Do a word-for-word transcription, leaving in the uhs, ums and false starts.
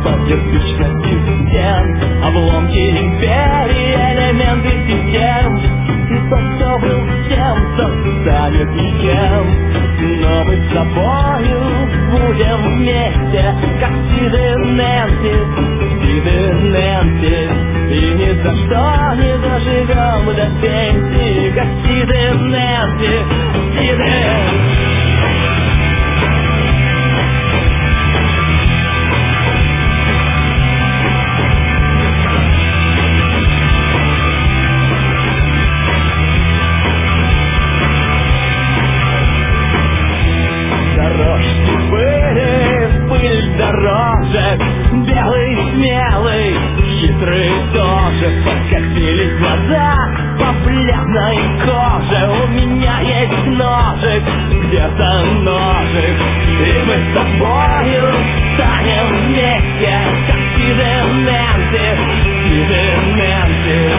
под кирпичности стен, обломки империи, элементы систем. И тот, кто был тем, тот станет никем. Но мы с тобою будем вместе, как Сид и Нэнси, Сид и Нэнси. И ни за что не доживем до пенсии, как Сид и Нэнси, Сид и... Дорожек, белый, смелый, хитрый тоже. Подкатились глаза по бледной коже. У меня есть ножик, где-то ножик. И мы с тобой